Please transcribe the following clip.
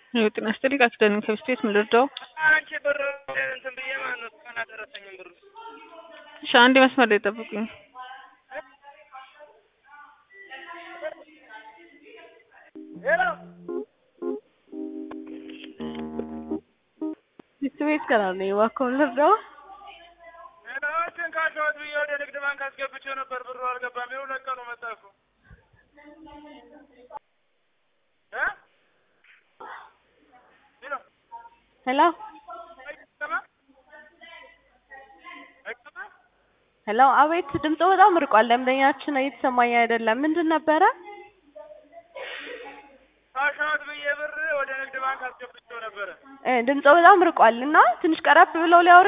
ጤና ይስጥልኝ አክደን ከብስቴት ምልርዳው አንቺ ብር እንትን ብዬ ማለት ነው እስካሁን አልደረሰኝም ብሩ። እሺ አንዴ መስመር ላይ ጠብቁኝ። ሄሎ ቤት ከራር ነው እባክዎ ልርዳው። ሄሎችን ካሸሁት ብዬ ወደ ንግድ ባንክ አስገብቼው ነበር ብሩ አልገባም። ይኸው ለቀኑ መጣ እኮ ሄሎ ሄሎ አቤት ድምጽ በጣም ርቋል። ለምደኛችን እየተሰማኝ አይደለም። ምንድን ነበረ? ካሸሁት ብዬ ብር ወደ ንግድ ባንክ አስገብቼው ነበር። ድምጽ በጣም ርቋልና ትንሽ ቀረብ ብለው ሊያወሩ